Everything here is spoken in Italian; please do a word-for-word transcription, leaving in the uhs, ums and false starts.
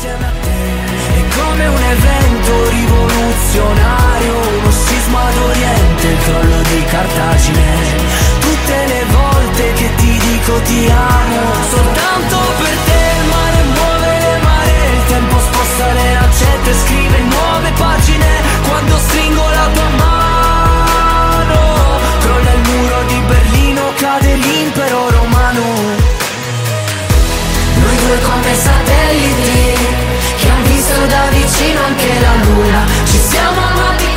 insieme a te. È come un evento rivoluzionario, uno scisma d'Oriente, il crollo di Cartagine. Tutte le volte che ti dico ti amo, soltanto per te il mare muove le maree, il tempo sposta le lancette, scrive nuove pagine. Quando stringo la tua mano, crolla il muro di Berlino, cade l'impero romano. Noi due come satelliti che han visto da vicino anche la luna. Ci siamo amati